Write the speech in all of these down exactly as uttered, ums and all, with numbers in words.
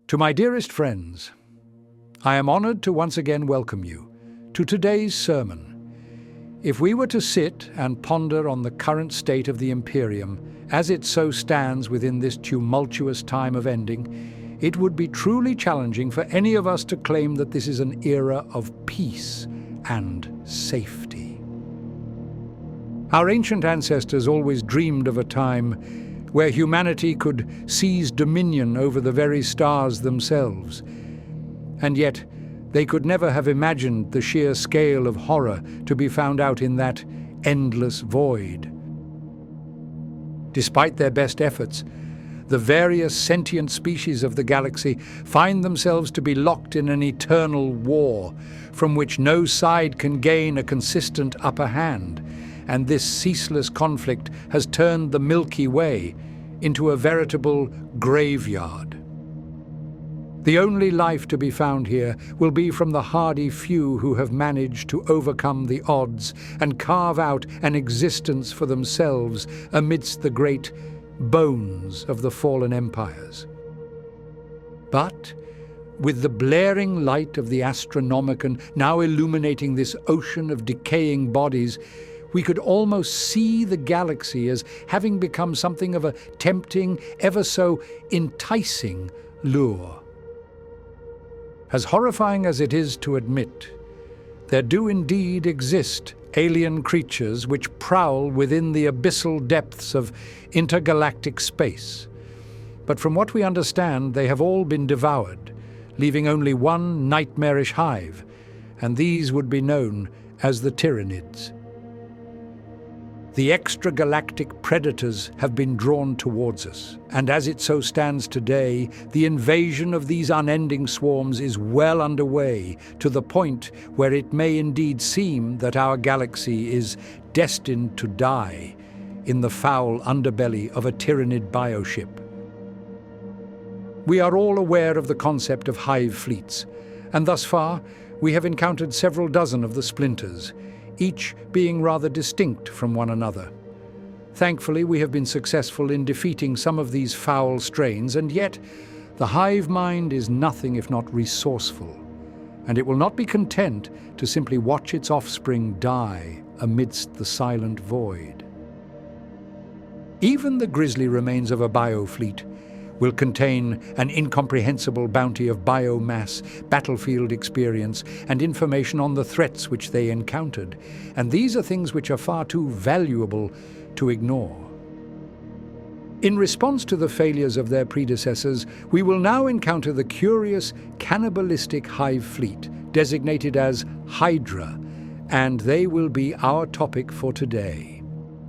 To my dearest friends, I am honored to once again welcome you to today's sermon. If we were to sit and ponder on the current state of the Imperium as it so stands within this tumultuous time of ending, it would be truly challenging for any of us to claim that this is an era of peace and safety. Our ancient ancestors always dreamed of a time where humanity could seize dominion over the very stars themselves. And yet, they could never have imagined the sheer scale of horror to be found out in that endless void. Despite their best efforts, the various sentient species of the galaxy find themselves to be locked in an eternal war, from which no side can gain a consistent upper hand. And this ceaseless conflict has turned the Milky Way into a veritable graveyard. The only life to be found here will be from the hardy few who have managed to overcome the odds and carve out an existence for themselves amidst the great bones of the fallen empires. But with the blaring light of the Astronomicon now illuminating this ocean of decaying bodies, we could almost see the galaxy as having become something of a tempting, ever so enticing lure. As horrifying as it is to admit, there do indeed exist alien creatures which prowl within the abyssal depths of intergalactic space. But from what we understand, they have all been devoured, leaving only one nightmarish hive, and these would be known as the Tyranids. The extragalactic predators have been drawn towards us, and as it so stands today, the invasion of these unending swarms is well underway, to the point where it may indeed seem that our galaxy is destined to die in the foul underbelly of a Tyranid bioship. We are all aware of the concept of hive fleets, and thus far we have encountered several dozen of the splinters, each being rather distinct from one another. Thankfully, we have been successful in defeating some of these foul strains, and yet the hive mind is nothing if not resourceful, and it will not be content to simply watch its offspring die amidst the silent void. Even the grisly remains of a biofleet will contain an incomprehensible bounty of biomass, battlefield experience, and information on the threats which they encountered, and these are things which are far too valuable to ignore. In response to the failures of their predecessors, we will now encounter the curious cannibalistic hive fleet, designated as Hydra, and they will be our topic for today.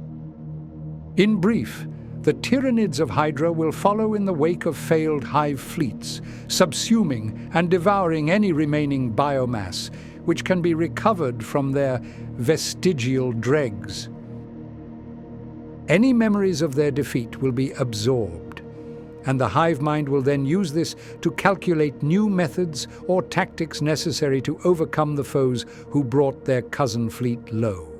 In brief, the Tyranids of Hydra will follow in the wake of failed hive fleets, subsuming and devouring any remaining biomass which can be recovered from their vestigial dregs. Any memories of their defeat will be absorbed, and the hive mind will then use this to calculate new methods or tactics necessary to overcome the foes who brought their cousin fleet low.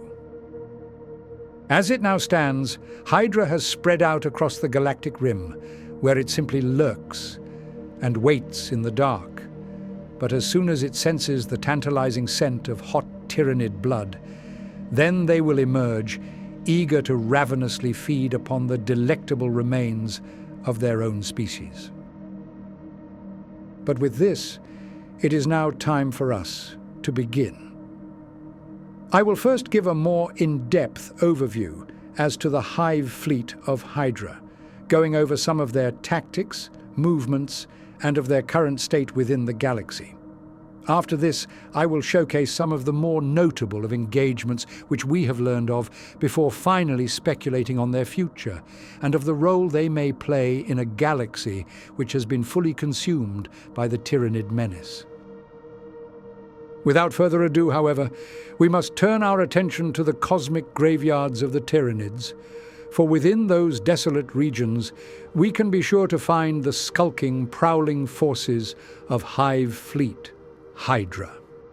As it now stands, Hydra has spread out across the galactic rim, where it simply lurks and waits in the dark. But as soon as it senses the tantalizing scent of hot Tyranid blood, then they will emerge, eager to ravenously feed upon the delectable remains of their own species. But with this, it is now time for us to begin. I will first give a more in-depth overview as to the hive fleet of Hydra, going over some of their tactics, movements, and of their current state within the galaxy. After this, I will showcase some of the more notable of engagements which we have learned of before finally speculating on their future and of the role they may play in a galaxy which has been fully consumed by the Tyranid menace. Without further ado, however, we must turn our attention to the cosmic graveyards of the Tyranids, for within those desolate regions we can be sure to find the skulking, prowling forces of Hive Fleet Hydra.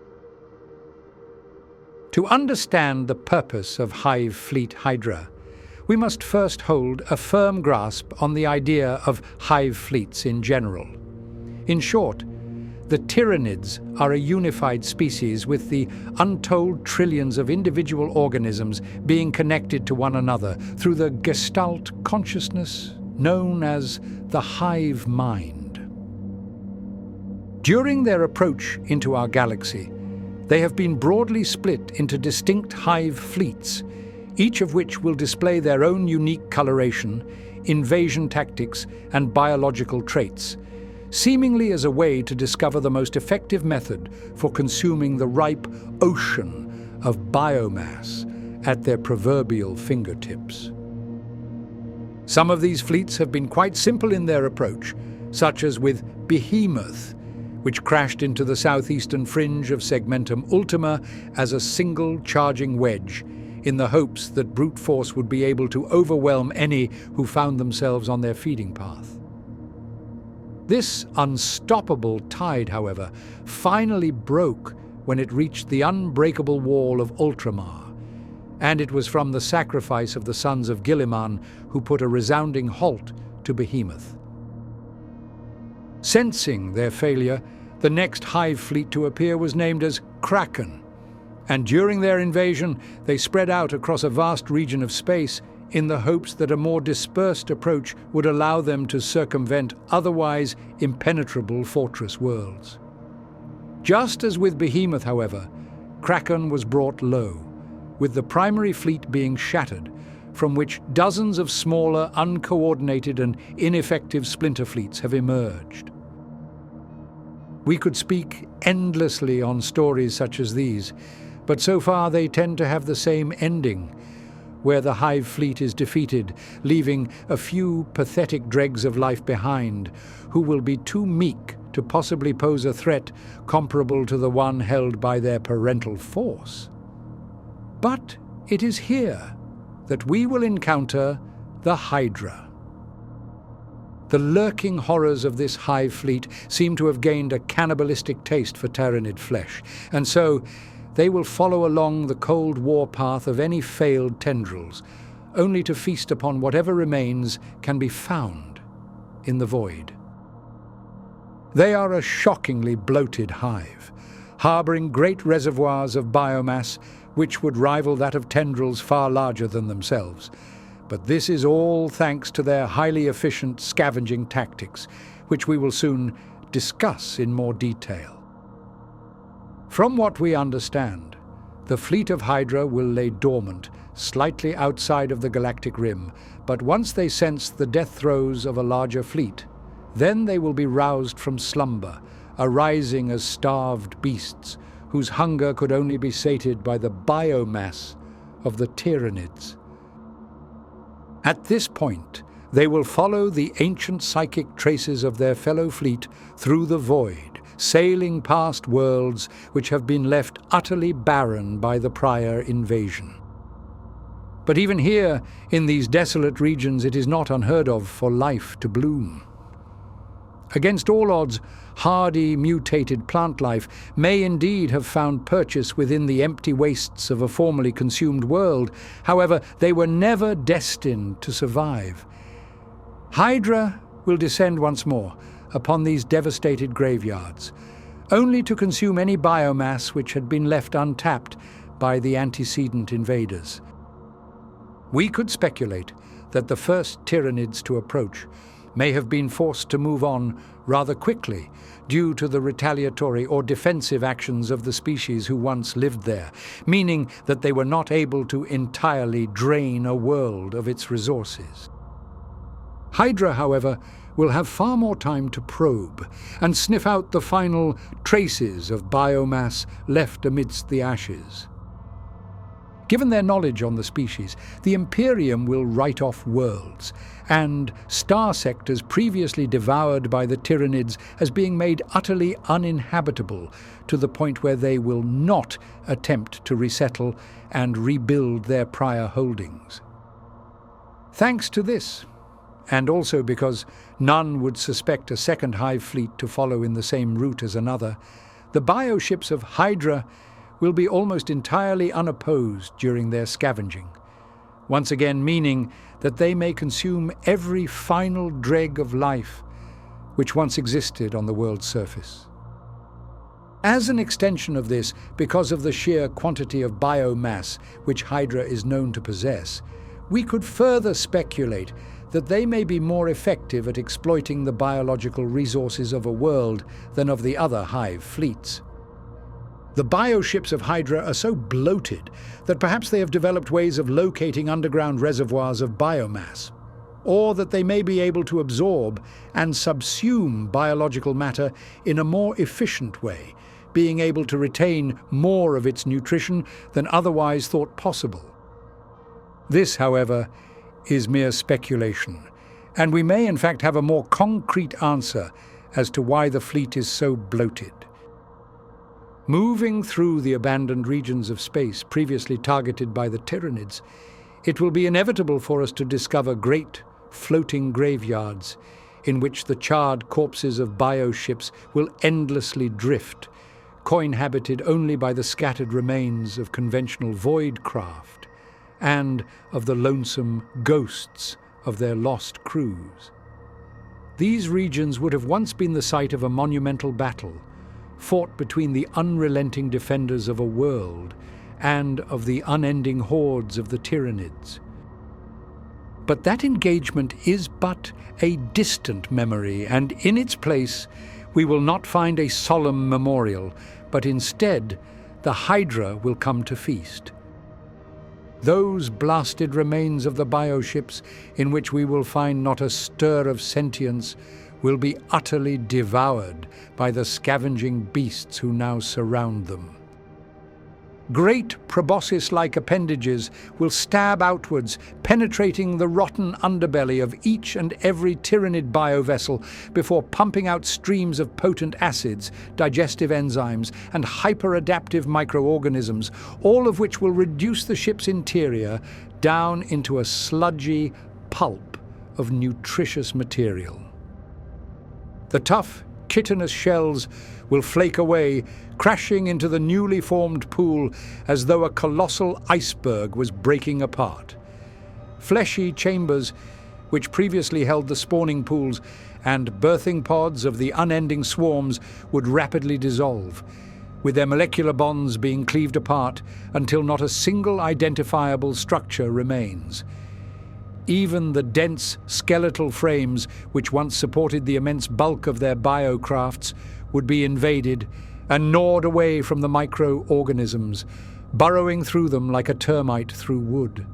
To understand the purpose of Hive Fleet Hydra, we must first hold a firm grasp on the idea of hive fleets in general. In short, the Tyranids are a unified species with the untold trillions of individual organisms being connected to one another through the Gestalt consciousness known as the hive mind. During their approach into our galaxy, they have been broadly split into distinct hive fleets, each of which will display their own unique coloration, invasion tactics, and biological traits, seemingly as a way to discover the most effective method for consuming the ripe ocean of biomass at their proverbial fingertips. Some of these fleets have been quite simple in their approach, such as with Behemoth, which crashed into the southeastern fringe of Segmentum Ultima as a single charging wedge, in the hopes that brute force would be able to overwhelm any who found themselves on their feeding path. This unstoppable tide, however, finally broke when it reached the unbreakable wall of Ultramar, and it was from the sacrifice of the sons of Guilliman who put a resounding halt to Behemoth. Sensing their failure, the next hive fleet to appear was named as Kraken, and during their invasion they spread out across a vast region of space in the hopes that a more dispersed approach would allow them to circumvent otherwise impenetrable fortress worlds. Just as with Behemoth, however, Kraken was brought low, with the primary fleet being shattered, from which dozens of smaller, uncoordinated and ineffective splinter fleets have emerged. We could speak endlessly on stories such as these, but so far they tend to have the same ending, where the hive fleet is defeated, leaving a few pathetic dregs of life behind, who will be too meek to possibly pose a threat comparable to the one held by their parental force. But it is here that we will encounter the Hydra. The lurking horrors of this hive fleet seem to have gained a cannibalistic taste for Tyranid flesh, and so they will follow along the cold war path of any failed tendrils, only to feast upon whatever remains can be found in the void. They are a shockingly bloated hive, harboring great reservoirs of biomass which would rival that of tendrils far larger than themselves. But this is all thanks to their highly efficient scavenging tactics, which we will soon discuss in more detail. From what we understand, the fleet of Hydra will lay dormant, slightly outside of the galactic rim, but once they sense the death throes of a larger fleet, then they will be roused from slumber, arising as starved beasts, whose hunger could only be sated by the biomass of the Tyranids. At this point, they will follow the ancient psychic traces of their fellow fleet through the void, sailing past worlds which have been left utterly barren by the prior invasion. But even here, in these desolate regions, it is not unheard of for life to bloom. Against all odds, hardy, mutated plant life may indeed have found purchase within the empty wastes of a formerly consumed world. However, they were never destined to survive. Hydra will descend once more upon these devastated graveyards, only to consume any biomass which had been left untapped by the antecedent invaders. We could speculate that the first Tyranids to approach may have been forced to move on rather quickly due to the retaliatory or defensive actions of the species who once lived there, meaning that they were not able to entirely drain a world of its resources. Hydra, however, will have far more time to probe and sniff out the final traces of biomass left amidst the ashes. Given their knowledge on the species, the Imperium will write off worlds and star sectors previously devoured by the Tyranids as being made utterly uninhabitable, to the point where they will not attempt to resettle and rebuild their prior holdings. Thanks to this, and also because none would suspect a second hive fleet to follow in the same route as another, the bioships of Hydra will be almost entirely unopposed during their scavenging, once again meaning that they may consume every final dreg of life which once existed on the world's surface. As an extension of this, because of the sheer quantity of biomass which Hydra is known to possess, we could further speculate that they may be more effective at exploiting the biological resources of a world than of the other Hive fleets. The bioships of Hydra are so bloated that perhaps they have developed ways of locating underground reservoirs of biomass, or that they may be able to absorb and subsume biological matter in a more efficient way, being able to retain more of its nutrition than otherwise thought possible. This, however, is mere speculation, and we may in fact have a more concrete answer as to why the fleet is so bloated. Moving through the abandoned regions of space previously targeted by the Tyranids, it will be inevitable for us to discover great floating graveyards in which the charred corpses of bioships will endlessly drift, coinhabited only by the scattered remains of conventional void craft and of the lonesome ghosts of their lost crews. These regions would have once been the site of a monumental battle, fought between the unrelenting defenders of a world and of the unending hordes of the Tyranids. But that engagement is but a distant memory, and in its place we will not find a solemn memorial, but instead the Hydra will come to feast. Those blasted remains of the bioships, in which we will find not a stir of sentience, will be utterly devoured by the scavenging beasts who now surround them. Great proboscis-like appendages will stab outwards, penetrating the rotten underbelly of each and every Tyranid biovessel before pumping out streams of potent acids, digestive enzymes, and hyper-adaptive microorganisms, all of which will reduce the ship's interior down into a sludgy pulp of nutritious material. The tough, chitinous shells will flake away, crashing into the newly formed pool as though a colossal iceberg was breaking apart. Fleshy chambers, which previously held the spawning pools and birthing pods of the unending swarms, would rapidly dissolve, with their molecular bonds being cleaved apart until not a single identifiable structure remains. Even the dense skeletal frames which once supported the immense bulk of their biocrafts would be invaded and gnawed away from the microorganisms, burrowing through them like a termite through wood.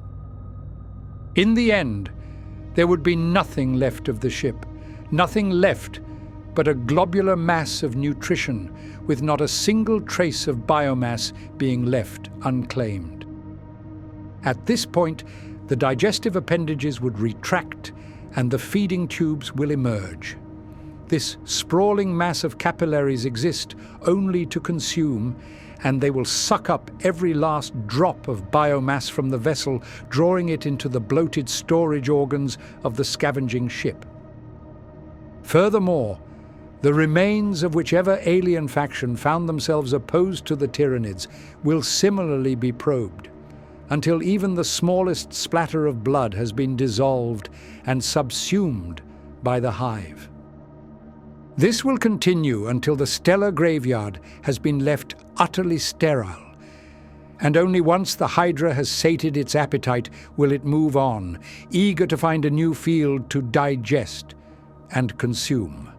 In the end, there would be nothing left of the ship, nothing left but a globular mass of nutrition, with not a single trace of biomass being left unclaimed. At this point, the digestive appendages would retract and the feeding tubes will emerge. This sprawling mass of capillaries exist only to consume, and they will suck up every last drop of biomass from the vessel, drawing it into the bloated storage organs of the scavenging ship. Furthermore, the remains of whichever alien faction found themselves opposed to the Tyranids will similarly be probed, until even the smallest splatter of blood has been dissolved and subsumed by the Hive. This will continue until the stellar graveyard has been left utterly sterile, and only once the Hydra has sated its appetite will it move on, eager to find a new field to digest and consume.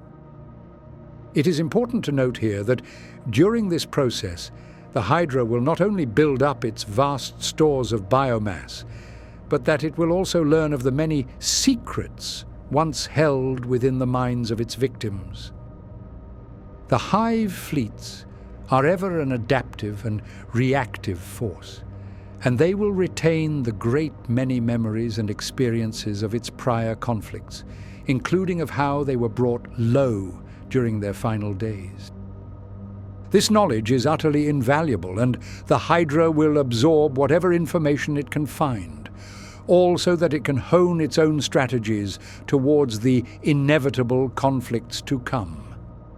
It is important to note here that during this process, the Hydra will not only build up its vast stores of biomass, but that it will also learn of the many secrets once held within the minds of its victims. The Hive fleets are ever an adaptive and reactive force, and they will retain the great many memories and experiences of its prior conflicts, including of how they were brought low during their final days. This knowledge is utterly invaluable, and the Hydra will absorb whatever information it can find, all so that it can hone its own strategies towards the inevitable conflicts to come.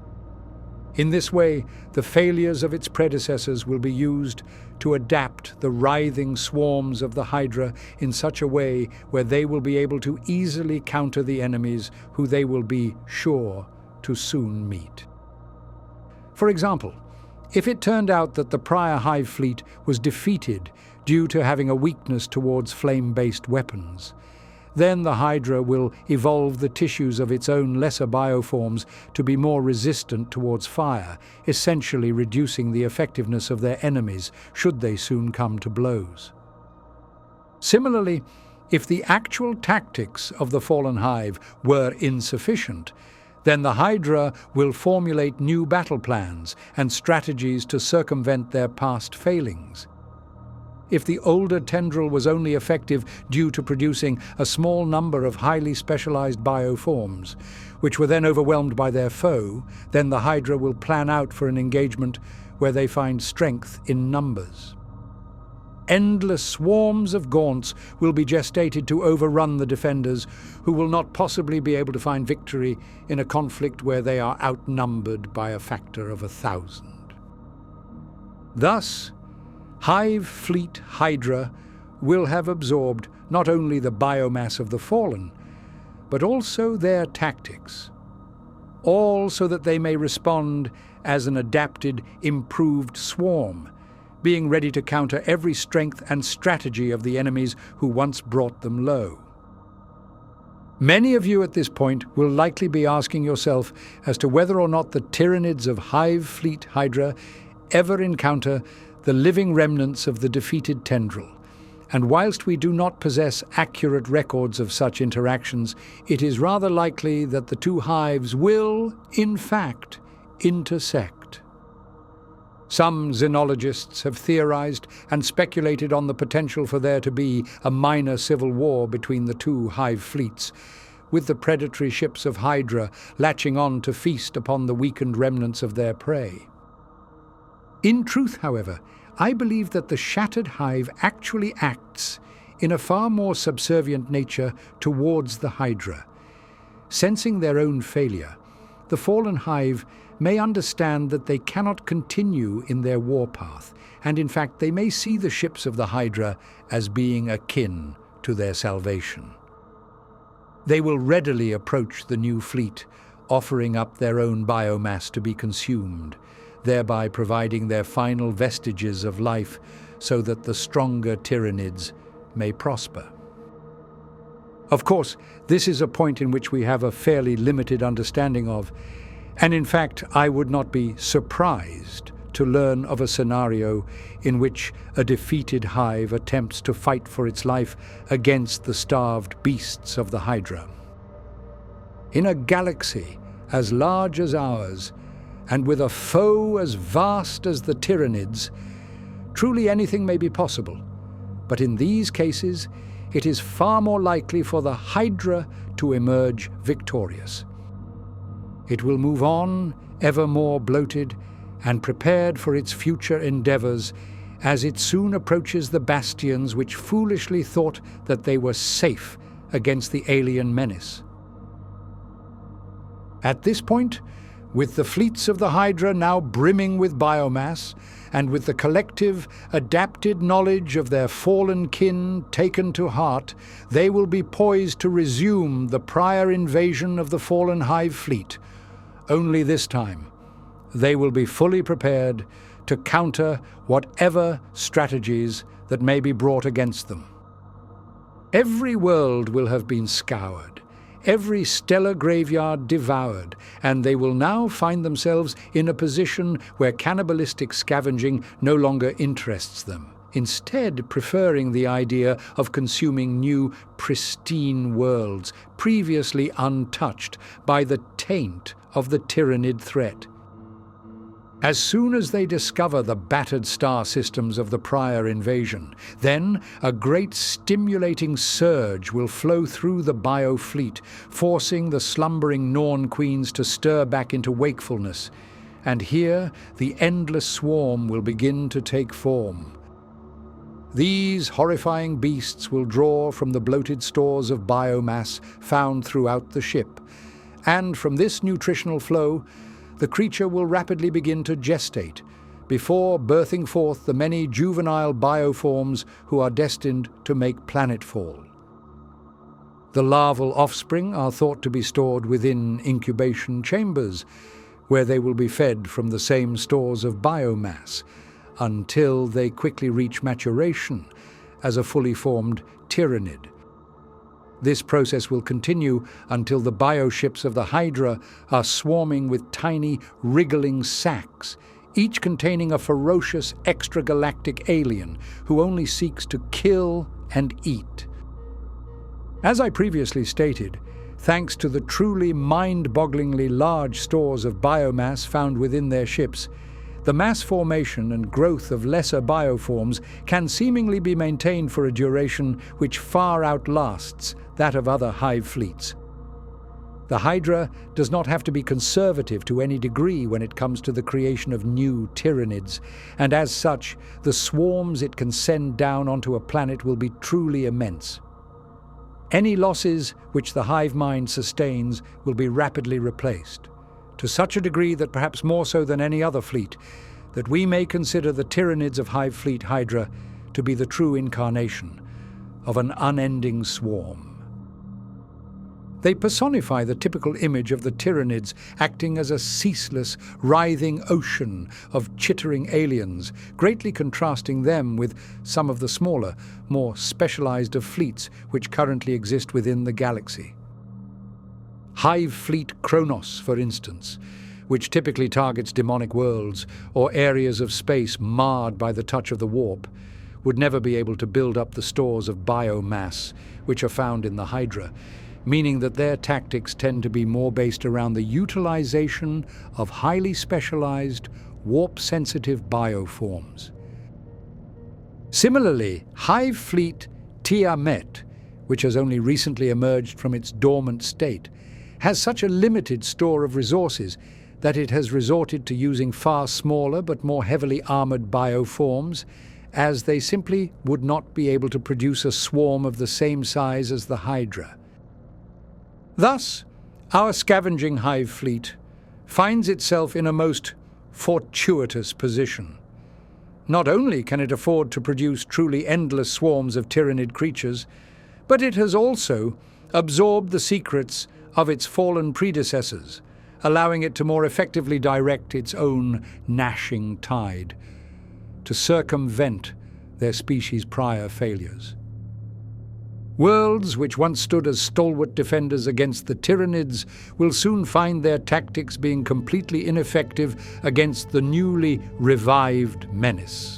In this way, the failures of its predecessors will be used to adapt the writhing swarms of the Hydra in such a way where they will be able to easily counter the enemies who they will be sure to soon meet. For example, if it turned out that the prior hive fleet was defeated due to having a weakness towards flame-based weapons, then the Hydra will evolve the tissues of its own lesser bioforms to be more resistant towards fire, essentially reducing the effectiveness of their enemies should they soon come to blows. Similarly, if the actual tactics of the fallen hive were insufficient, then the Hydra will formulate new battle plans and strategies to circumvent their past failings. If the older tendril was only effective due to producing a small number of highly specialized bioforms, which were then overwhelmed by their foe, then the Hydra will plan out for an engagement where they find strength in numbers. Endless swarms of gaunts will be gestated to overrun the defenders, who will not possibly be able to find victory in a conflict where they are outnumbered by a factor of a thousand. Thus, Hive Fleet Hydra will have absorbed not only the biomass of the fallen, but also their tactics, all so that they may respond as an adapted, improved swarm, being ready to counter every strength and strategy of the enemies who once brought them low. Many of you at this point will likely be asking yourself as to whether or not the Tyranids of Hive Fleet Hydra ever encounter the living remnants of the defeated tendril, and whilst we do not possess accurate records of such interactions, it is rather likely that the two hives will, in fact, intersect. Some xenologists have theorized and speculated on the potential for there to be a minor civil war between the two hive fleets, with the predatory ships of Hydra latching on to feast upon the weakened remnants of their prey. In truth, however, I believe that the shattered hive actually acts in a far more subservient nature towards the Hydra. Sensing their own failure, the fallen hive may understand that they cannot continue in their warpath, and in fact they may see the ships of the Hydra as being akin to their salvation. They will readily approach the new fleet, offering up their own biomass to be consumed, thereby providing their final vestiges of life so that the stronger Tyranids may prosper. Of course, this is a point in which we have a fairly limited understanding of, and in fact, I would not be surprised to learn of a scenario in which a defeated hive attempts to fight for its life against the starved beasts of the Hydra. In a galaxy as large as ours, and with a foe as vast as the Tyranids, truly anything may be possible. But in these cases, it is far more likely for the Hydra to emerge victorious. It will move on, ever more bloated, and prepared for its future endeavors as it soon approaches the bastions which foolishly thought that they were safe against the alien menace. At this point, with the fleets of the Hydra now brimming with biomass, and with the collective, adapted knowledge of their fallen kin taken to heart, they will be poised to resume the prior invasion of the fallen hive fleet. Only this time, they will be fully prepared to counter whatever strategies that may be brought against them. Every world will have been scoured, every stellar graveyard devoured, and they will now find themselves in a position where cannibalistic scavenging no longer interests them, instead preferring the idea of consuming new, pristine worlds previously untouched by the taint of the Tyranid threat. As soon as they discover the battered star systems of the prior invasion, then a great stimulating surge will flow through the bio-fleet, forcing the slumbering Norn queens to stir back into wakefulness. And here the endless swarm will begin to take form. These horrifying beasts will draw from the bloated stores of biomass found throughout the ship, and from this nutritional flow, the creature will rapidly begin to gestate, before birthing forth the many juvenile bioforms who are destined to make planetfall. The larval offspring are thought to be stored within incubation chambers, where they will be fed from the same stores of biomass until they quickly reach maturation as a fully formed tyrannid. This process will continue until the bioships of the Hydra are swarming with tiny, wriggling sacs, each containing a ferocious extragalactic alien who only seeks to kill and eat. As I previously stated, thanks to the truly mind-bogglingly large stores of biomass found within their ships, the mass formation and growth of lesser bioforms can seemingly be maintained for a duration which far outlasts that of other hive fleets. The Hydra does not have to be conservative to any degree when it comes to the creation of new tyrannids, and as such, the swarms it can send down onto a planet will be truly immense. Any losses which the hive mind sustains will be rapidly replaced, to such a degree that perhaps more so than any other fleet, that we may consider the tyrannids of Hive Fleet Hydra to be the true incarnation of an unending swarm. They personify the typical image of the tyrannids acting as a ceaseless, writhing ocean of chittering aliens, greatly contrasting them with some of the smaller, more specialized of fleets which currently exist within the galaxy. Hive Fleet Kronos, for instance, which typically targets demonic worlds or areas of space marred by the touch of the warp, would never be able to build up the stores of biomass which are found in the Hydra, meaning that their tactics tend to be more based around the utilization of highly specialized, warp-sensitive bioforms. Similarly, Hive Fleet Tiamat, which has only recently emerged from its dormant state, has such a limited store of resources that it has resorted to using far smaller but more heavily armored bioforms, as they simply would not be able to produce a swarm of the same size as the Hydra. Thus, our scavenging hive fleet finds itself in a most fortuitous position. Not only can it afford to produce truly endless swarms of tyrannid creatures, but it has also absorbed the secrets of its fallen predecessors, allowing it to more effectively direct its own gnashing tide, to circumvent their species' prior failures. Worlds which once stood as stalwart defenders against the tyrannids will soon find their tactics being completely ineffective against the newly revived menace.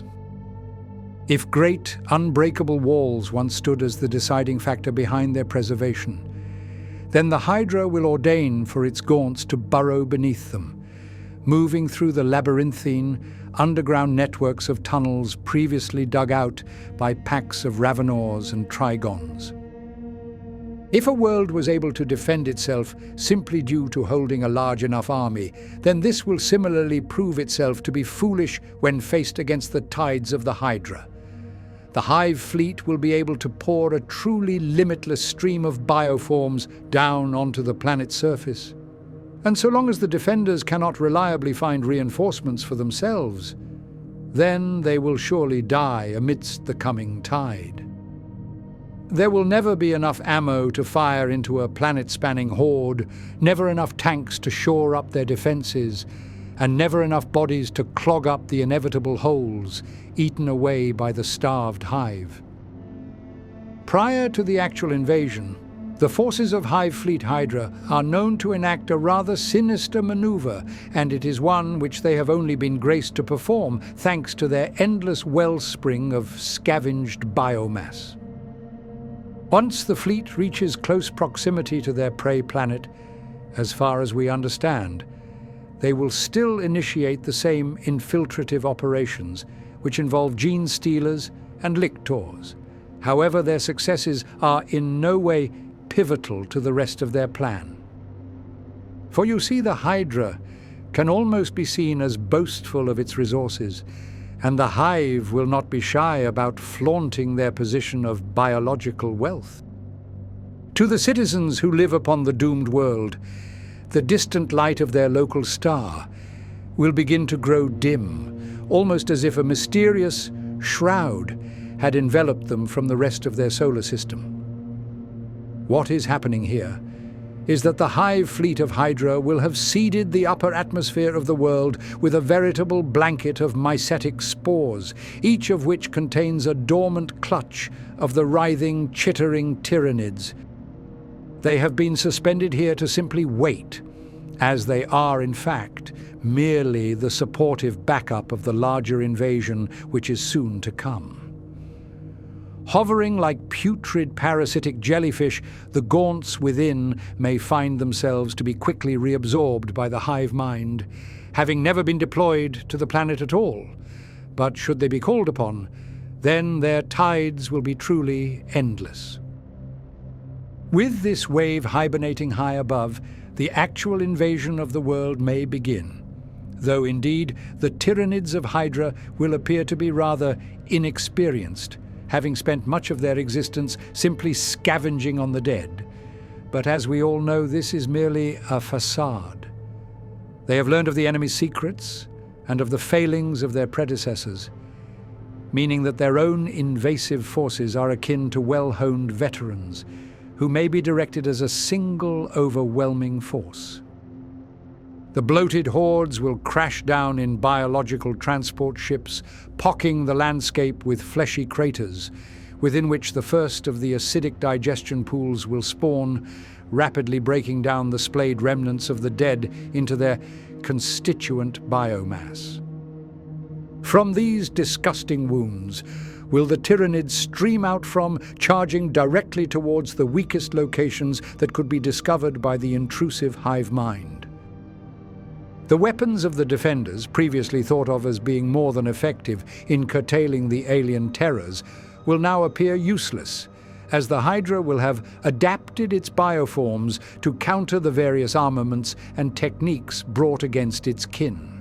If great, unbreakable walls once stood as the deciding factor behind their preservation, then the Hydra will ordain for its gaunts to burrow beneath them, moving through the labyrinthine, underground networks of tunnels previously dug out by packs of Ravenors and Trigons. If a world was able to defend itself simply due to holding a large enough army, then this will similarly prove itself to be foolish when faced against the tides of the Hydra. The Hive Fleet will be able to pour a truly limitless stream of bioforms down onto the planet's surface. And so long as the defenders cannot reliably find reinforcements for themselves, then they will surely die amidst the coming tide. There will never be enough ammo to fire into a planet-spanning horde, never enough tanks to shore up their defenses, and never enough bodies to clog up the inevitable holes eaten away by the starved hive. Prior to the actual invasion, the forces of Hive Fleet Hydra are known to enact a rather sinister maneuver, and it is one which they have only been graced to perform thanks to their endless wellspring of scavenged biomass. Once the fleet reaches close proximity to their prey planet, as far as we understand, they will still initiate the same infiltrative operations, which involve gene stealers and lictors. However, their successes are in no way pivotal to the rest of their plan. For you see, the Hydra can almost be seen as boastful of its resources, and the Hive will not be shy about flaunting their position of biological wealth. To the citizens who live upon the doomed world, the distant light of their local star will begin to grow dim, almost as if a mysterious shroud had enveloped them from the rest of their solar system. What is happening here is that the hive fleet of Hydra will have seeded the upper atmosphere of the world with a veritable blanket of mycetic spores, each of which contains a dormant clutch of the writhing, chittering tyranids. They have been suspended here to simply wait, as they are, in fact, merely the supportive backup of the larger invasion which is soon to come. Hovering like putrid parasitic jellyfish, the gaunts within may find themselves to be quickly reabsorbed by the hive mind, having never been deployed to the planet at all. But should they be called upon, then their tides will be truly endless. With this wave hibernating high above, the actual invasion of the world may begin, though indeed the tyranids of Hydra will appear to be rather inexperienced, having spent much of their existence simply scavenging on the dead. But as we all know, this is merely a facade. They have learned of the enemy's secrets and of the failings of their predecessors, meaning that their own invasive forces are akin to well-honed veterans who may be directed as a single overwhelming force. The bloated hordes will crash down in biological transport ships, pocking the landscape with fleshy craters, within which the first of the acidic digestion pools will spawn, rapidly breaking down the splayed remnants of the dead into their constituent biomass. From these disgusting wounds will the tyranids stream out from, charging directly towards the weakest locations that could be discovered by the intrusive hive mind. The weapons of the defenders, previously thought of as being more than effective in curtailing the alien terrors, will now appear useless, as the Hydra will have adapted its bioforms to counter the various armaments and techniques brought against its kin.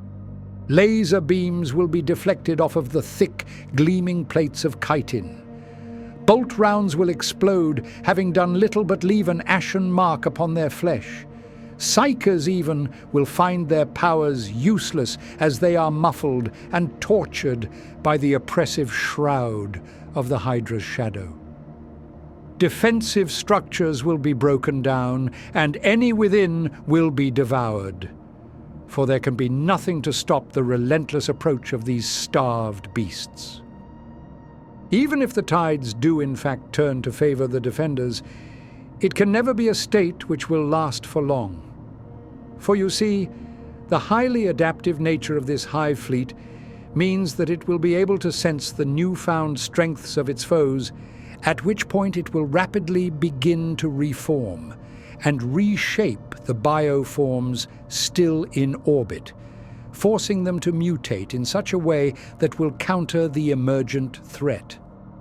Laser beams will be deflected off of the thick, gleaming plates of chitin. Bolt rounds will explode, having done little but leave an ashen mark upon their flesh. Psykers even will find their powers useless as they are muffled and tortured by the oppressive shroud of the Hydra's shadow. Defensive structures will be broken down, and any within will be devoured, for there can be nothing to stop the relentless approach of these starved beasts. Even if the tides do in fact turn to favor the defenders, it can never be a state which will last for long. For you see, the highly adaptive nature of this hive fleet means that it will be able to sense the newfound strengths of its foes, at which point it will rapidly begin to reform and reshape the bioforms still in orbit, forcing them to mutate in such a way that will counter the emergent threat.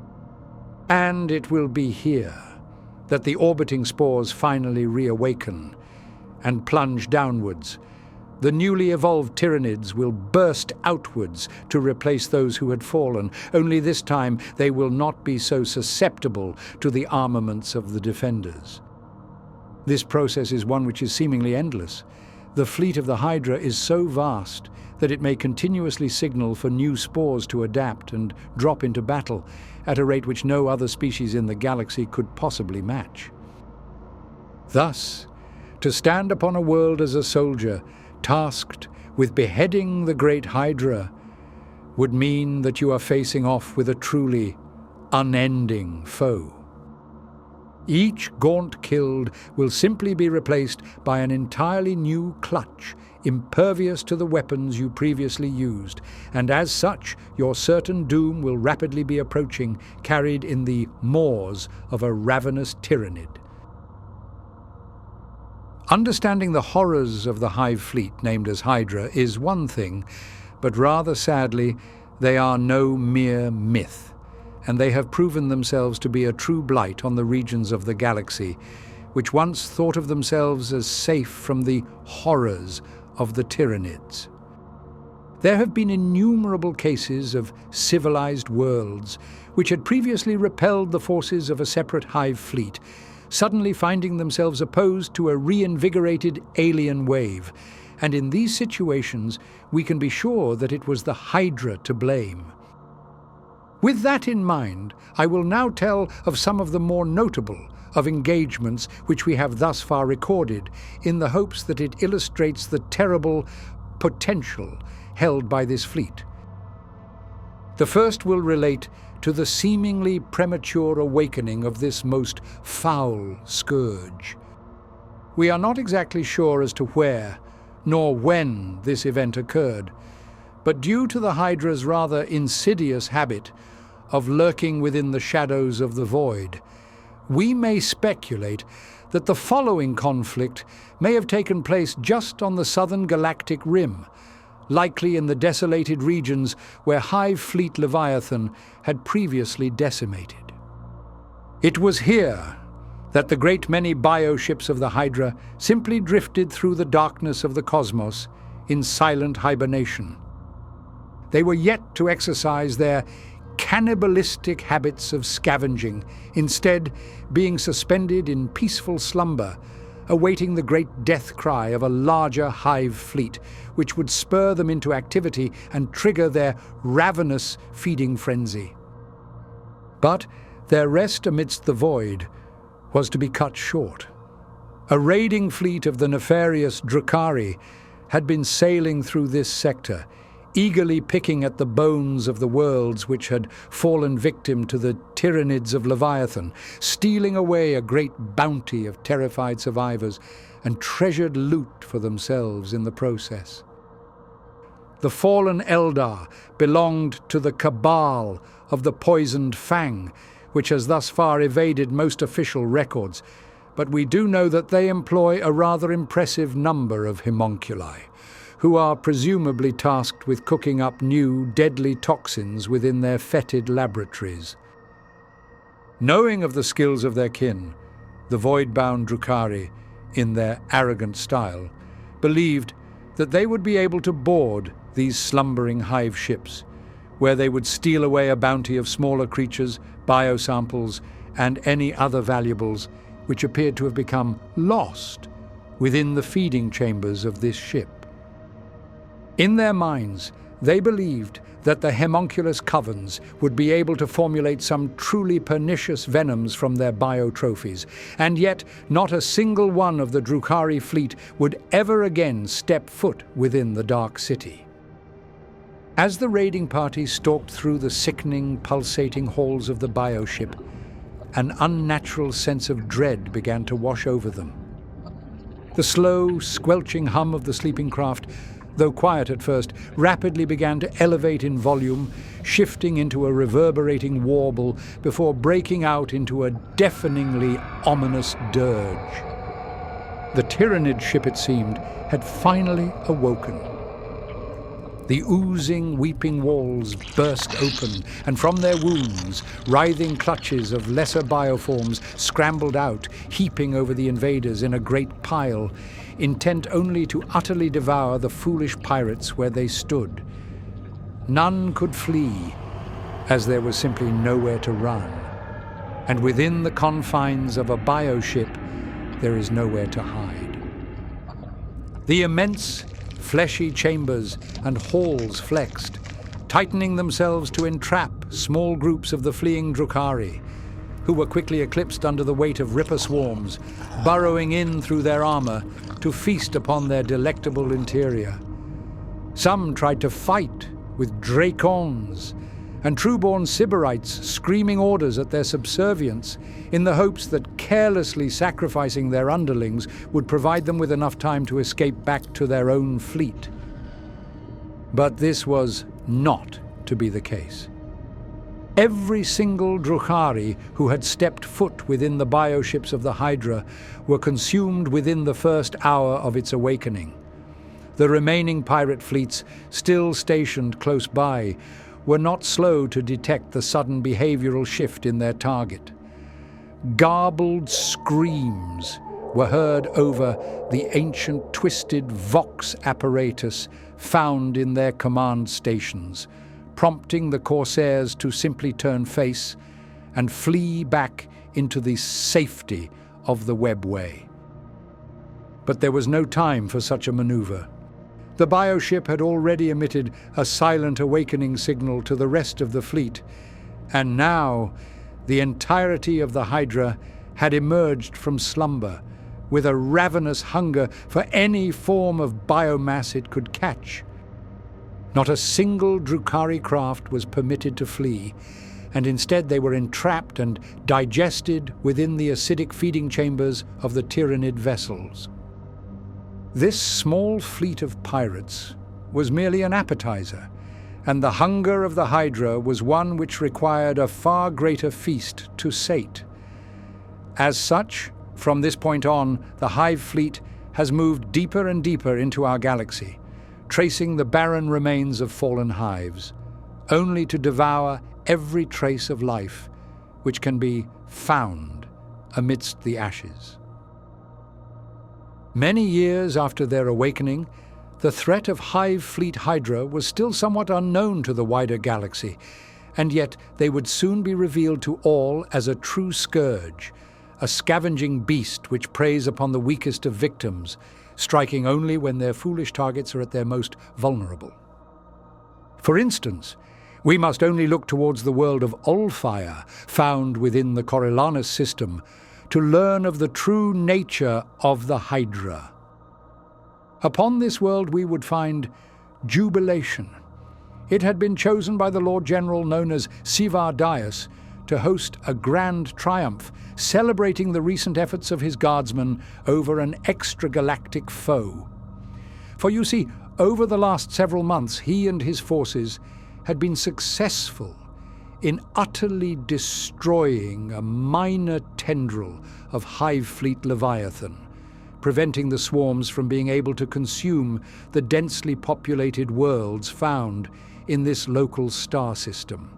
And it will be here that the orbiting spores finally reawaken and plunge downwards. The newly evolved tyranids will burst outwards to replace those who had fallen, only this time they will not be so susceptible to the armaments of the defenders. This process is one which is seemingly endless. The fleet of the Hydra is so vast that it may continuously signal for new spores to adapt and drop into battle at a rate which no other species in the galaxy could possibly match. Thus, to stand upon a world as a soldier, tasked with beheading the great Hydra, would mean that you are facing off with a truly unending foe. Each gaunt killed will simply be replaced by an entirely new clutch, impervious to the weapons you previously used, and as such, your certain doom will rapidly be approaching, carried in the maws of a ravenous tyrannid. Understanding the horrors of the hive fleet named as Hydra is one thing, but rather sadly, they are no mere myth, and they have proven themselves to be a true blight on the regions of the galaxy, which once thought of themselves as safe from the horrors of the tyranids. There have been innumerable cases of civilized worlds which had previously repelled the forces of a separate hive fleet, suddenly finding themselves opposed to a reinvigorated alien wave, and in these situations we can be sure that it was the Hydra to blame. With that in mind, I will now tell of some of the more notable of engagements which we have thus far recorded, in the hopes that it illustrates the terrible potential held by this fleet. The first will relate to the seemingly premature awakening of this most foul scourge. We are not exactly sure as to where, nor when this event occurred, but due to the Hydra's rather insidious habit of lurking within the shadows of the void, we may speculate that the following conflict may have taken place just on the southern galactic rim, likely in the desolated regions where Hive Fleet Leviathan had previously decimated. It was here that the great many bioships of the Hydra simply drifted through the darkness of the cosmos in silent hibernation. They were yet to exercise their cannibalistic habits of scavenging, instead being suspended in peaceful slumber, awaiting the great death cry of a larger Hive fleet, which would spur them into activity and trigger their ravenous feeding frenzy. But their rest amidst the void was to be cut short. A raiding fleet of the nefarious Drukhari had been sailing through this sector, eagerly picking at the bones of the worlds which had fallen victim to the tyrannids of Leviathan, stealing away a great bounty of terrified survivors and treasured loot for themselves in the process. The fallen Eldar belonged to the cabal of the poisoned Fang, which has thus far evaded most official records, but we do know that they employ a rather impressive number of homunculi, who are presumably tasked with cooking up new, deadly toxins within their fetid laboratories. Knowing of the skills of their kin, the void-bound Drukhari, in their arrogant style, believed that they would be able to board these slumbering Hive ships, where they would steal away a bounty of smaller creatures, biosamples, and any other valuables which appeared to have become lost within the feeding chambers of this ship. In their minds, they believed that the homunculus covens would be able to formulate some truly pernicious venoms from their biotrophies, and yet not a single one of the Drukhari fleet would ever again step foot within the Dark City. As the raiding party stalked through the sickening, pulsating halls of the bioship, an unnatural sense of dread began to wash over them. The slow, squelching hum of the sleeping craft, though quiet at first, rapidly began to elevate in volume, shifting into a reverberating warble before breaking out into a deafeningly ominous dirge. The Tyrannid ship, it seemed, had finally awoken. The oozing, weeping walls burst open, and from their wounds, writhing clutches of lesser bioforms scrambled out, heaping over the invaders in a great pile, intent only to utterly devour the foolish pirates where they stood. None could flee, as there was simply nowhere to run. And within the confines of a bioship, there is nowhere to hide. The immense, fleshy chambers and halls flexed, tightening themselves to entrap small groups of the fleeing Drukhari, who were quickly eclipsed under the weight of Ripper swarms, burrowing in through their armor to feast upon their delectable interior. Some tried to fight with Dracons and true-born Sybarites screaming orders at their subservience in the hopes that carelessly sacrificing their underlings would provide them with enough time to escape back to their own fleet. But this was not to be the case. Every single Drukhari who had stepped foot within the bioships of the Hydra were consumed within the first hour of its awakening. The remaining pirate fleets, still stationed close by, were not slow to detect the sudden behavioral shift in their target. Garbled screams were heard over the ancient twisted Vox apparatus found in their command stations, prompting the corsairs to simply turn face and flee back into the safety of the webway. But there was no time for such a maneuver. The bioship had already emitted a silent awakening signal to the rest of the fleet, and now the entirety of the Hydra had emerged from slumber with a ravenous hunger for any form of biomass it could catch. Not a single Drukhari craft was permitted to flee, and instead they were entrapped and digested within the acidic feeding chambers of the Tyranid vessels. This small fleet of pirates was merely an appetizer, and the hunger of the Hydra was one which required a far greater feast to sate. As such, from this point on, the Hive fleet has moved deeper and deeper into our galaxy, tracing the barren remains of fallen hives, only to devour every trace of life which can be found amidst the ashes. Many years after their awakening, the threat of Hive Fleet Hydra was still somewhat unknown to the wider galaxy, and yet they would soon be revealed to all as a true scourge, a scavenging beast which preys upon the weakest of victims, striking only when their foolish targets are at their most vulnerable. For instance, we must only look towards the world of Ulfire, found within the Coriolanus system, to learn of the true nature of the Hydra. Upon this world we would find jubilation. It had been chosen by the Lord General known as Sivar Dias to host a grand triumph, celebrating the recent efforts of his guardsmen over an extragalactic foe. For you see, over the last several months, he and his forces had been successful in utterly destroying a minor tendril of Hive Fleet Leviathan, preventing the swarms from being able to consume the densely populated worlds found in this local star system.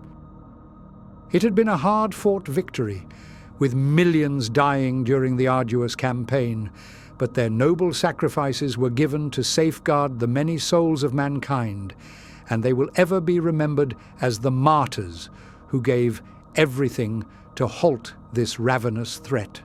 It had been a hard-fought victory, with millions dying during the arduous campaign, but their noble sacrifices were given to safeguard the many souls of mankind, and they will ever be remembered as the martyrs who gave everything to halt this ravenous threat.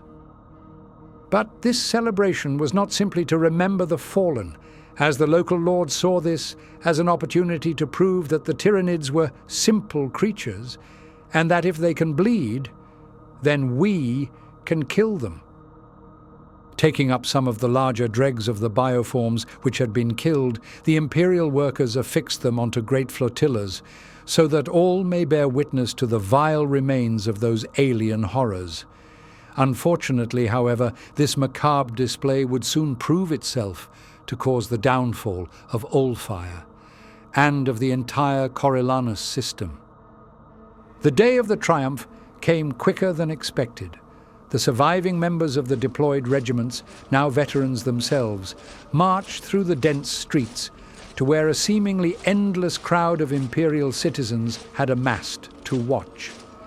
But this celebration was not simply to remember the fallen, as the local lords saw this as an opportunity to prove that the Tyranids were simple creatures, and that if they can bleed, then we can kill them. Taking up some of the larger dregs of the bioforms which had been killed, the Imperial workers affixed them onto great flotillas, so that all may bear witness to the vile remains of those alien horrors. Unfortunately, however, this macabre display would soon prove itself to cause the downfall of Ulfire and of the entire Coriolanus system. The day of the triumph came quicker than expected. The surviving members of the deployed regiments, now veterans themselves, marched through the dense streets to where a seemingly endless crowd of Imperial citizens had amassed to watch.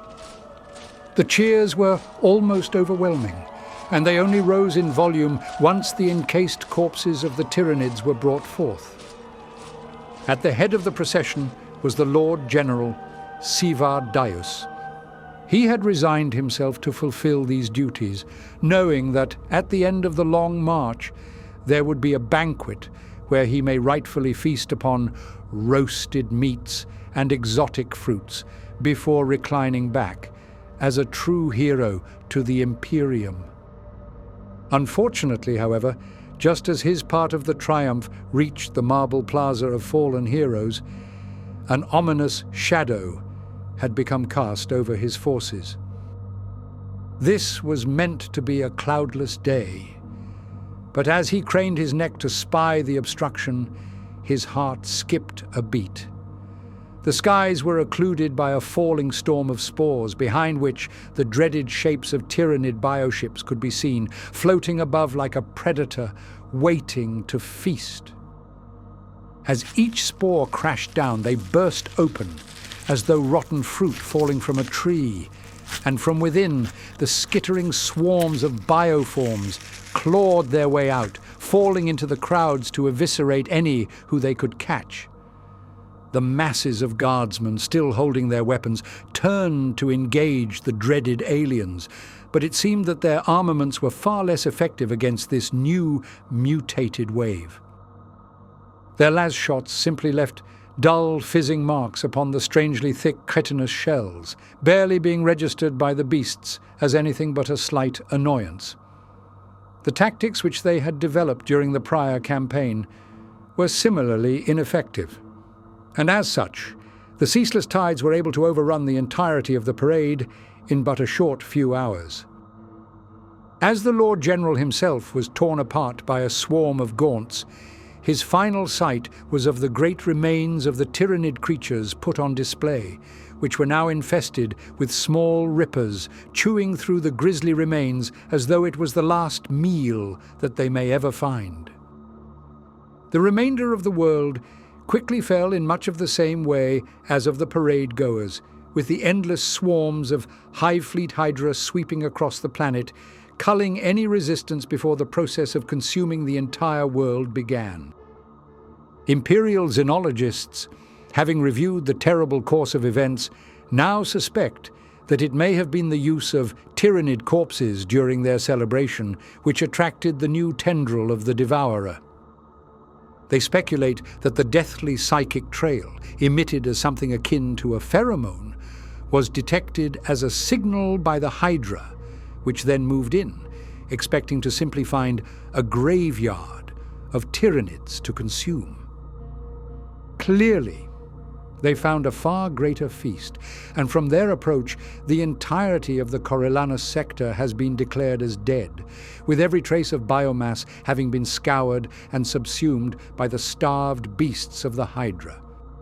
The cheers were almost overwhelming, and they only rose in volume once the encased corpses of the Tyranids were brought forth. At the head of the procession was the Lord General Sivar Dias. He had resigned himself to fulfill these duties, knowing that at the end of the long march there would be a banquet where he may rightfully feast upon roasted meats and exotic fruits before reclining back as a true hero to the Imperium. Unfortunately, however, just as his part of the triumph reached the marble plaza of fallen heroes, an ominous shadow had become cast over his forces. This was meant to be a cloudless day, but as he craned his neck to spy the obstruction, his heart skipped a beat. The skies were occluded by a falling storm of spores, behind which the dreaded shapes of Tyranid bioships could be seen, floating above like a predator waiting to feast. As each spore crashed down, they burst open, as though rotten fruit falling from a tree, and from within, the skittering swarms of bioforms clawed their way out, falling into the crowds to eviscerate any who they could catch. The masses of guardsmen, still holding their weapons, turned to engage the dreaded aliens, but it seemed that their armaments were far less effective against this new, mutated wave. Their las shots simply left dull fizzing marks upon the strangely thick chitinous shells, barely being registered by the beasts as anything but a slight annoyance. The tactics which they had developed during the prior campaign were similarly ineffective, and as such, the ceaseless tides were able to overrun the entirety of the parade in but a short few hours. As the Lord General himself was torn apart by a swarm of gaunts, his final sight was of the great remains of the tyrannid creatures put on display, which were now infested with small rippers, chewing through the grisly remains as though it was the last meal that they may ever find. The remainder of the world quickly fell in much of the same way as of the parade-goers, with the endless swarms of Hive Fleet Hydra sweeping across the planet, culling any resistance before the process of consuming the entire world began. Imperial xenologists, having reviewed the terrible course of events, now suspect that it may have been the use of tyrannid corpses during their celebration which attracted the new tendril of the Devourer. They speculate that the deathly psychic trail, emitted as something akin to a pheromone, was detected as a signal by the Hydra, which then moved in, expecting to simply find a graveyard of tyrannids to consume. Clearly, they found a far greater feast, and from their approach, the entirety of the Coriolanus sector has been declared as dead, with every trace of biomass having been scoured and subsumed by the starved beasts of the Hydra.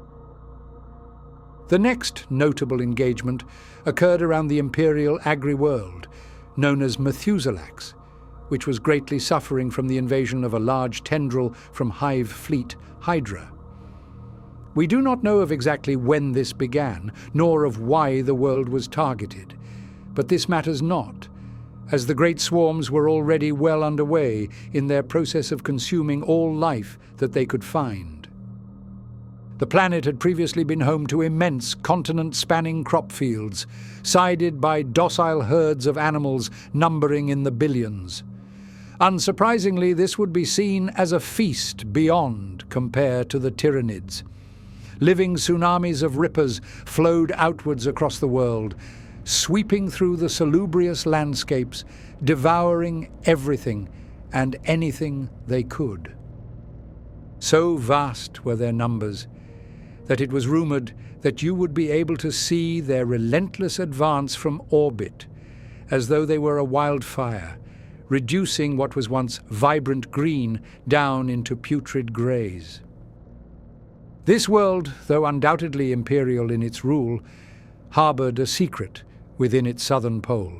The next notable engagement occurred around the Imperial agri-world, known as Methuselax, which was greatly suffering from the invasion of a large tendril from Hive Fleet Hydra. We do not know of exactly when this began, nor of why the world was targeted, but this matters not, as the great swarms were already well underway in their process of consuming all life that they could find. The planet had previously been home to immense continent-spanning crop fields, sided by docile herds of animals numbering in the billions. Unsurprisingly, this would be seen as a feast beyond compare to the tyrannids. Living tsunamis of rippers flowed outwards across the world, sweeping through the salubrious landscapes, devouring everything and anything they could. So vast were their numbers that it was rumored that you would be able to see their relentless advance from orbit, as though they were a wildfire, reducing what was once vibrant green down into putrid greys. This world, though undoubtedly imperial in its rule, harboured a secret within its southern pole.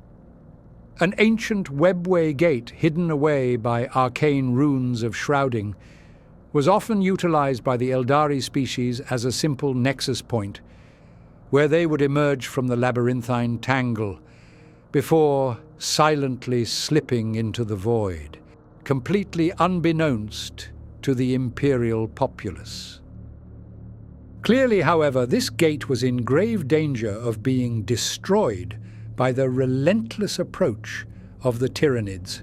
An ancient webway gate hidden away by arcane runes of shrouding was often utilized by the Eldari species as a simple nexus point, where they would emerge from the labyrinthine tangle before silently slipping into the void, completely unbeknownst to the imperial populace. Clearly, however, this gate was in grave danger of being destroyed by the relentless approach of the tyrannids.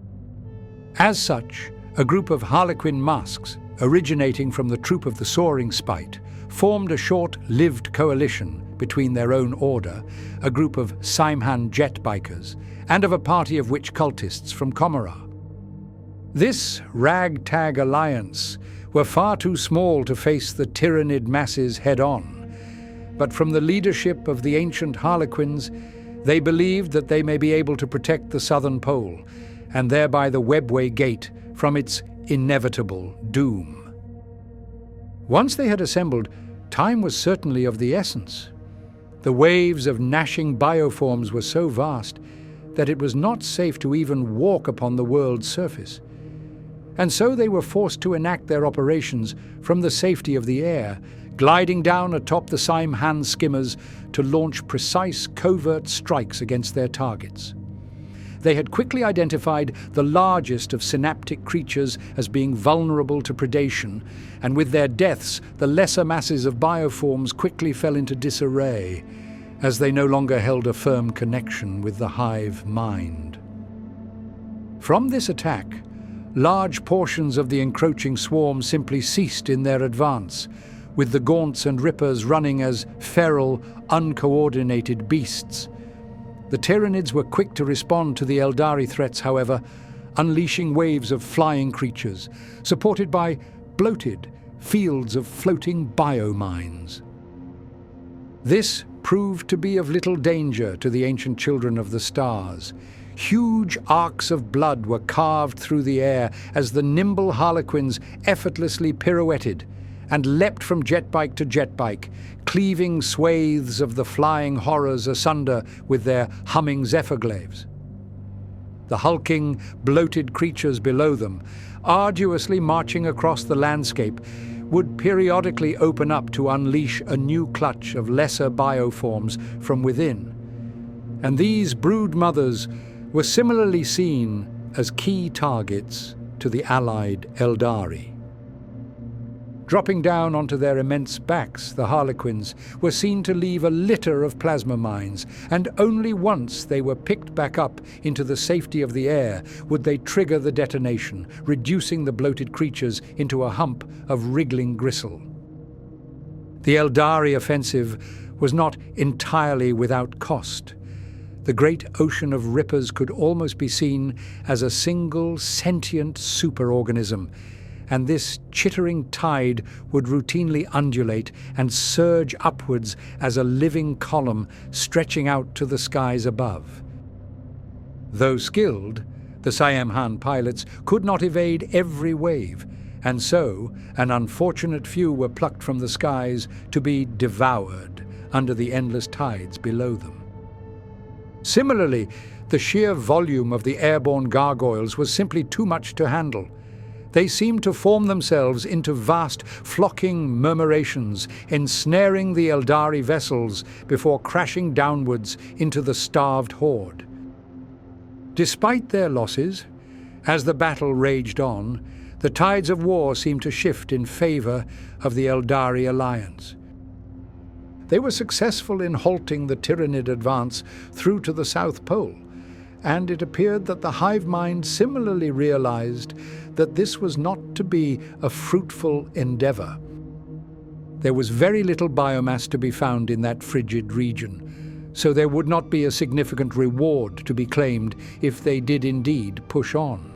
As such, a group of Harlequin masks, originating from the troop of the Soaring Spite, formed a short-lived coalition between their own order, a group of Saimhan jet bikers, and of a party of witch cultists from Commorragh. This ragtag alliance were far too small to face the tyrannid masses head-on, but from the leadership of the ancient Harlequins, they believed that they may be able to protect the southern pole, and thereby the Webway Gate from its inevitable doom. Once they had assembled, time was certainly of the essence. The waves of gnashing bioforms were so vast that it was not safe to even walk upon the world's surface. And so they were forced to enact their operations from the safety of the air, gliding down atop the Saimhan skimmers to launch precise covert strikes against their targets. They had quickly identified the largest of synaptic creatures as being vulnerable to predation, and with their deaths, the lesser masses of bioforms quickly fell into disarray, as they no longer held a firm connection with the hive mind. From this attack, large portions of the encroaching swarm simply ceased in their advance, with the Gaunts and Rippers running as feral, uncoordinated beasts. The Tyranids were quick to respond to the Eldari threats, however, unleashing waves of flying creatures, supported by bloated fields of floating biomines. This proved to be of little danger to the ancient children of the stars. Huge arcs of blood were carved through the air as the nimble harlequins effortlessly pirouetted and leapt from jetbike to jetbike, cleaving swathes of the flying horrors asunder with their humming zephyrglaives. The hulking, bloated creatures below them, arduously marching across the landscape, would periodically open up to unleash a new clutch of lesser bioforms from within. And these brood mothers were similarly seen as key targets to the allied Eldari. Dropping down onto their immense backs, the Harlequins were seen to leave a litter of plasma mines, and only once they were picked back up into the safety of the air would they trigger the detonation, reducing the bloated creatures into a hump of wriggling gristle. The Eldari offensive was not entirely without cost. The great ocean of Rippers could almost be seen as a single sentient superorganism, and this chittering tide would routinely undulate and surge upwards as a living column stretching out to the skies above. Though skilled, the Siam Han pilots could not evade every wave, and so an unfortunate few were plucked from the skies to be devoured under the endless tides below them. Similarly, the sheer volume of the airborne gargoyles was simply too much to handle. They seemed to form themselves into vast, flocking murmurations, ensnaring the Eldari vessels before crashing downwards into the starved horde. Despite their losses, as the battle raged on, the tides of war seemed to shift in favor of the Eldari alliance. They were successful in halting the Tyranid advance through to the South Pole, and it appeared that the hive mind similarly realized that this was not to be a fruitful endeavor. There was very little biomass to be found in that frigid region, so there would not be a significant reward to be claimed if they did indeed push on.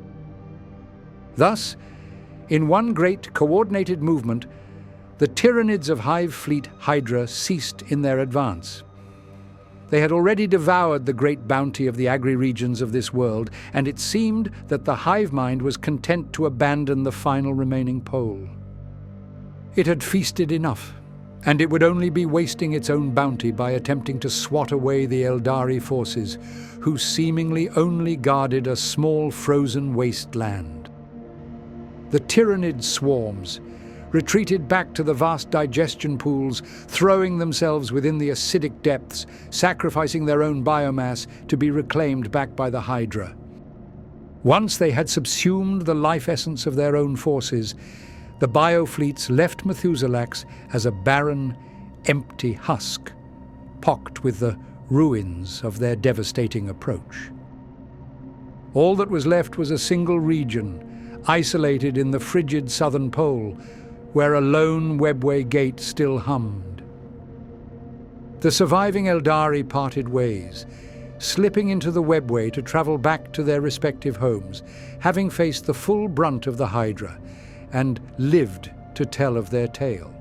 Thus, in one great coordinated movement, the Tyranids of Hive Fleet Hydra ceased in their advance. They had already devoured the great bounty of the agri-regions of this world, and it seemed that the hive mind was content to abandon the final remaining pole. It had feasted enough, and it would only be wasting its own bounty by attempting to swat away the Eldari forces, who seemingly only guarded a small frozen wasteland. The Tyranid swarms retreated back to the vast digestion pools, throwing themselves within the acidic depths, sacrificing their own biomass to be reclaimed back by the Hydra. Once they had subsumed the life essence of their own forces, the biofleets left Methuselahs as a barren, empty husk, pocked with the ruins of their devastating approach. All that was left was a single region, isolated in the frigid southern pole, where a lone webway gate still hummed. The surviving Eldari parted ways, slipping into the webway to travel back to their respective homes, having faced the full brunt of the Hydra, and lived to tell of their tale.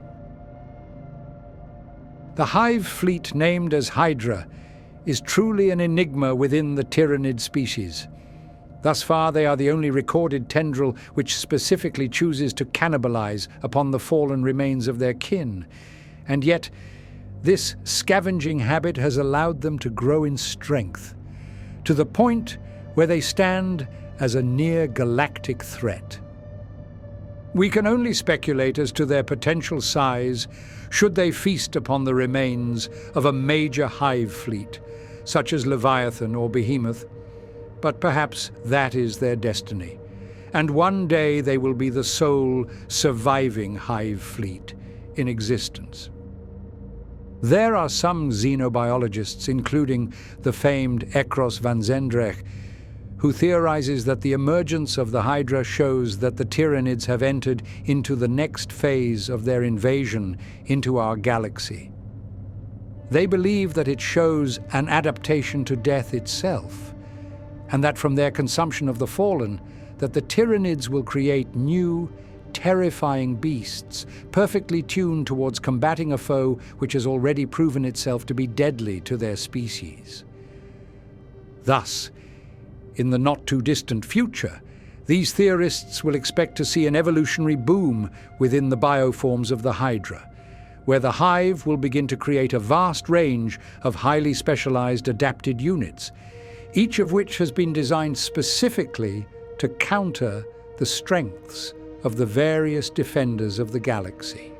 The hive fleet named as Hydra is truly an enigma within the Tyranid species. Thus far, they are the only recorded tendril which specifically chooses to cannibalize upon the fallen remains of their kin. And yet, this scavenging habit has allowed them to grow in strength, to the point where they stand as a near-galactic threat. We can only speculate as to their potential size should they feast upon the remains of a major hive fleet, such as Leviathan or Behemoth. But perhaps that is their destiny, and one day they will be the sole surviving hive fleet in existence. There are some xenobiologists, including the famed Ekros van Zendrecht, who theorizes that the emergence of the Hydra shows that the Tyranids have entered into the next phase of their invasion into our galaxy. They believe that it shows an adaptation to death itself, and that from their consumption of the fallen, that the Tyranids will create new, terrifying beasts, perfectly tuned towards combating a foe which has already proven itself to be deadly to their species. Thus, in the not-too-distant future, these theorists will expect to see an evolutionary boom within the bioforms of the Hydra, where the hive will begin to create a vast range of highly specialized adapted units, each of which has been designed specifically to counter the strengths of the various defenders of the galaxy.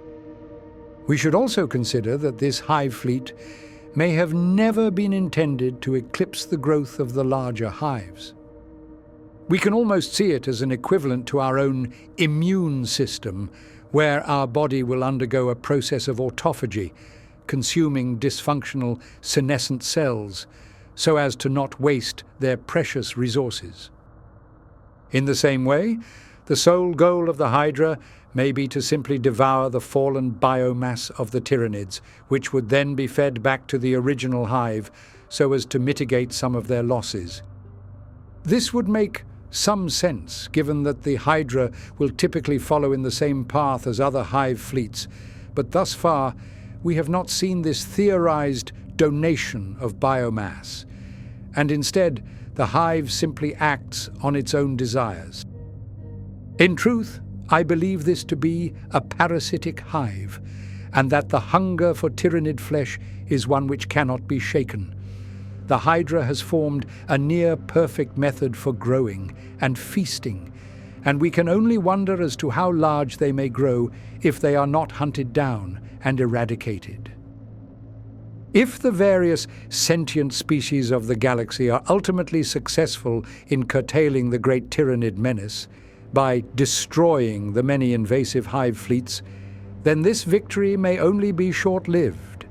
We should also consider that this hive fleet may have never been intended to eclipse the growth of the larger hives. We can almost see it as an equivalent to our own immune system, where our body will undergo a process of autophagy, consuming dysfunctional senescent cells, so as to not waste their precious resources. In the same way, the sole goal of the Hydra may be to simply devour the fallen biomass of the Tyranids, which would then be fed back to the original hive so as to mitigate some of their losses. This would make some sense, given that the Hydra will typically follow in the same path as other hive fleets, but thus far we have not seen this theorized donation of biomass, and instead the hive simply acts on its own desires. In truth, I believe this to be a parasitic hive, and that the hunger for Tyranid flesh is one which cannot be shaken. The Hydra has formed a near-perfect method for growing and feasting, and we can only wonder as to how large they may grow if they are not hunted down and eradicated. If the various sentient species of the galaxy are ultimately successful in curtailing the great Tyranid menace, by destroying the many invasive hive fleets, then this victory may only be short-lived.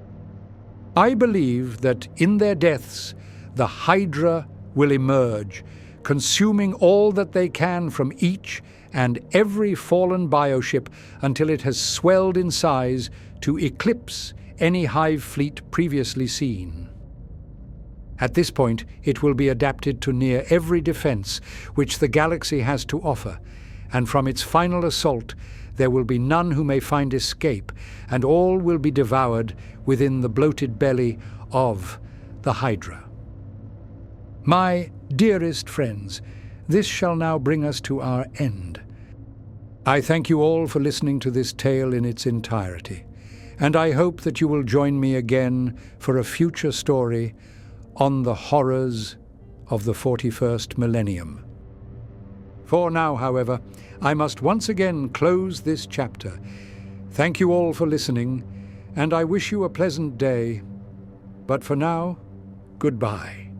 I believe that in their deaths, the Hydra will emerge, consuming all that they can from each and every fallen bioship until it has swelled in size to eclipse any hive fleet previously seen. At this point, it will be adapted to near every defense which the galaxy has to offer, and from its final assault, there will be none who may find escape, and all will be devoured within the bloated belly of the Hydra. My dearest friends, this shall now bring us to our end. I thank you all for listening to this tale in its entirety, and I hope that you will join me again for a future story on the horrors of the forty-first millennium. For now, however, I must once again close this chapter. Thank you all for listening, and I wish you a pleasant day. But for now, goodbye.